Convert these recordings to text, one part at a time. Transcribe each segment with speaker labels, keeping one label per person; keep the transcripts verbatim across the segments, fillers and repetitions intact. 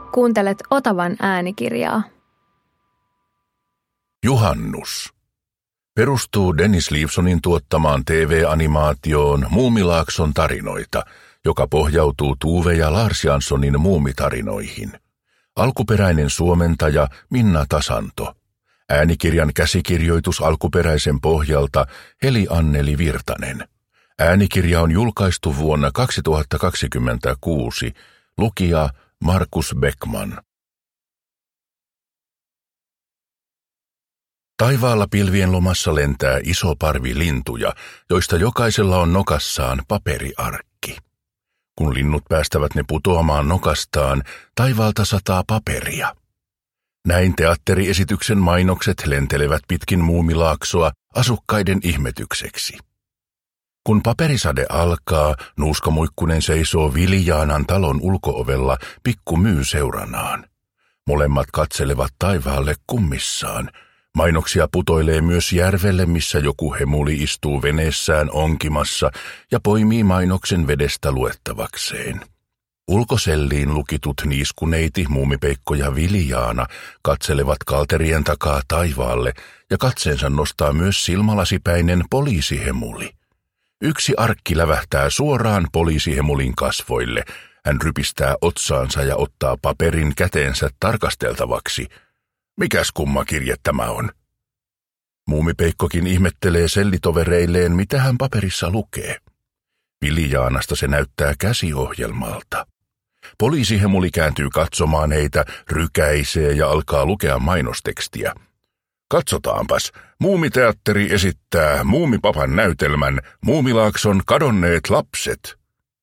Speaker 1: Kuuntelet Otavan äänikirjaa.
Speaker 2: Juhannus perustuu Dennis Leavesonin tuottamaan T V-animaatioon Muumilaakson tarinoita, joka pohjautuu Tuve ja Lars Janssonin muumitarinoihin. Alkuperäinen suomentaja Minna Tasanto. Äänikirjan käsikirjoitus alkuperäisen pohjalta Heli Anneli Virtanen. Äänikirja on julkaistu vuonna kaksituhattakaksikymmentäkuusi. Lukija Markus Beckman. Taivaalla pilvien lomassa lentää iso parvi lintuja, joista jokaisella on nokassaan paperiarkki. Kun linnut päästävät ne putoamaan nokastaan, taivaalta sataa paperia. Näin teatteriesityksen mainokset lentelevät pitkin Muumilaaksoa asukkaiden ihmetykseksi. Kun paperisade alkaa, Nuuska Muikkunen seisoo Viljaanan talon ulko-ovella pikku Myy seuranaan. Molemmat katselevat taivaalle kummissaan. Mainoksia putoilee myös järvelle, missä joku hemuli istuu veneessään onkimassa ja poimii mainoksen vedestä luettavakseen. Ulkoselliin lukitut Niiskuneiti, Muumipeikko ja Viljaana katselevat kalterien takaa taivaalle ja katseensa nostaa myös silmälasipäinen poliisihemuli. Yksi arkki lävähtää suoraan poliisihemulin kasvoille. Hän rypistää otsaansa ja ottaa paperin käteensä tarkasteltavaksi. Mikäs kumma kirje tämä on? Muumipeikkokin ihmettelee sellitovereilleen, mitä hän paperissa lukee. Viljaanasta se näyttää käsiohjelmalta. Poliisihemuli kääntyy katsomaan heitä, rykäisee ja alkaa lukea mainostekstiä. Katsotaanpas, Muumiteatteri esittää Muumipapan näytelmän Muumilaakson kadonneet lapset.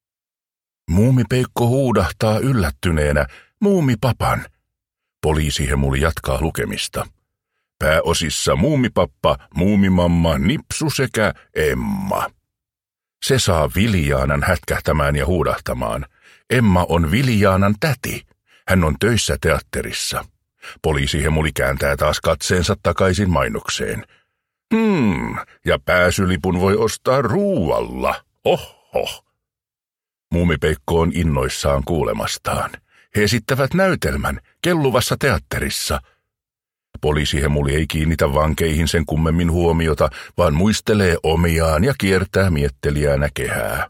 Speaker 2: Muumipeikko huudahtaa yllättyneenä Muumipapan. Poliisihemuli jatkaa lukemista. Pääosissa Muumipappa, Muumimamma, Nipsu sekä Emma. Se saa Viljaanan hätkähtämään ja huudahtamaan. Emma on Viljaanan täti. Hän on töissä teatterissa. Poliisihemuli kääntää taas katseensa takaisin mainokseen. Hmm, ja pääsylipun voi ostaa ruualla. Oho. Muumipeikko on innoissaan kuulemastaan. He esittävät näytelmän kelluvassa teatterissa. Poliisihemuli ei kiinnitä vankeihin sen kummemmin huomiota, vaan muistelee omiaan ja kiertää mietteliäänä kehää.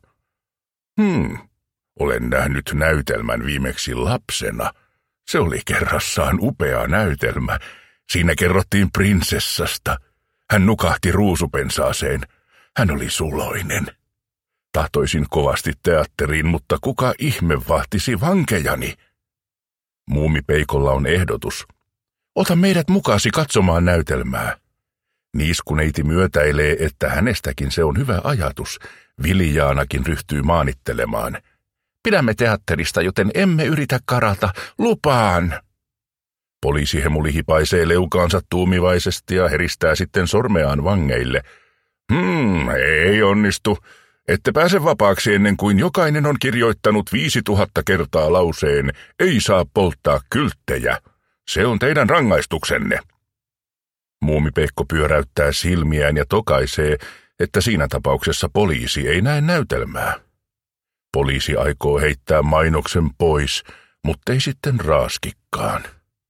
Speaker 2: Hmm, olen nähnyt näytelmän viimeksi lapsena. Se oli kerrassaan upea näytelmä. Siinä kerrottiin prinsessasta. Hän nukahti ruusupensaaseen. Hän oli suloinen. Tahtoisin kovasti teatteriin, mutta kuka ihme vahtisi vankejani? Muumipeikolla on ehdotus. Ota meidät mukaasi katsomaan näytelmää. Niiskuneiti myötäilee, että hänestäkin se on hyvä ajatus. Viljaanakin ryhtyy maanittelemaan. Pidämme teatterista, joten emme yritä karata. Lupaan! Poliisihemuli hipaisee leukaansa tuumivaisesti ja heristää sitten sormeaan vangeille. Hmm, ei onnistu. Ette pääse vapaaksi ennen kuin jokainen on kirjoittanut viisi tuhatta kertaa lauseen, ei saa polttaa kylttejä. Se on teidän rangaistuksenne. Muumipeikko pyöräyttää silmiään ja tokaisee, että siinä tapauksessa poliisi ei näe näytelmää. Poliisi aikoo heittää mainoksen pois, mutta ei sitten raaskikkaan.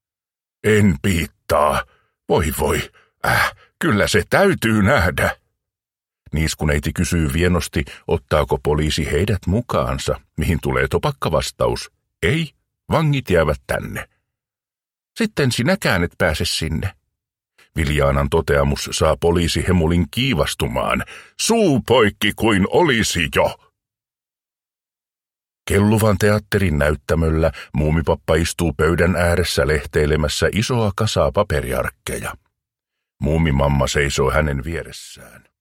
Speaker 2: En piittaa. Voi voi, äh, kyllä se täytyy nähdä. Niiskuneiti kysyy vienosti, ottaako poliisi heidät mukaansa, mihin tulee topakka vastaus. Ei, vangit jäävät tänne. Sitten sinäkään et pääse sinne. Viljaanan toteamus saa poliisihemulin kiivastumaan. Suu poikki kuin olisi jo. Kelluvan teatterin näyttämöllä Muumipappa istuu pöydän ääressä lehteilemässä isoa kasaa paperiarkkeja. Muumimamma seisoo hänen vieressään.